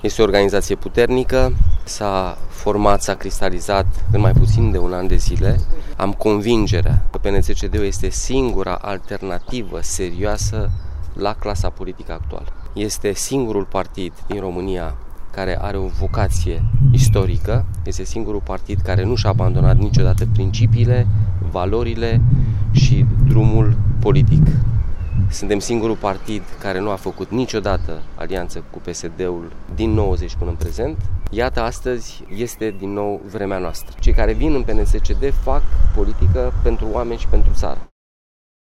Este o organizație puternică, s-a format, s-a cristalizat în mai puțin de un an de zile. Am convingerea că PNCCD-ul este singura alternativă serioasă la clasa politică actuală. Este singurul partid din România care are o vocație istorică, este singurul partid care nu și-a abandonat niciodată principiile, valorile și drumul politic. Suntem singurul partid care nu a făcut niciodată alianță cu PSD-ul din 90 până în prezent. Iată, astăzi este din nou vremea noastră. Cei care vin în PNCCD fac politică pentru oameni și pentru țară.